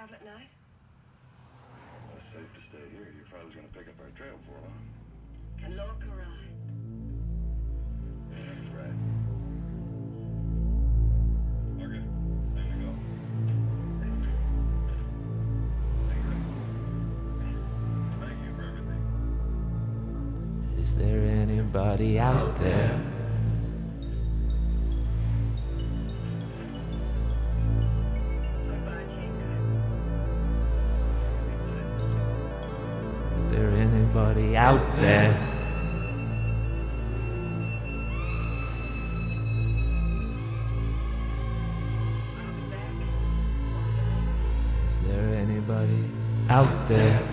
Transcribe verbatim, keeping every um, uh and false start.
out at night? Well, it's safe to stay here. Your father's gonna pick up our trail for long. And Lorca ride? Yeah, that's right. Okay, time to go. Thank you for everything. Is there anybody out there? Goodbye, Tinker. Is there anybody out there? I'll be back. Is there anybody out there?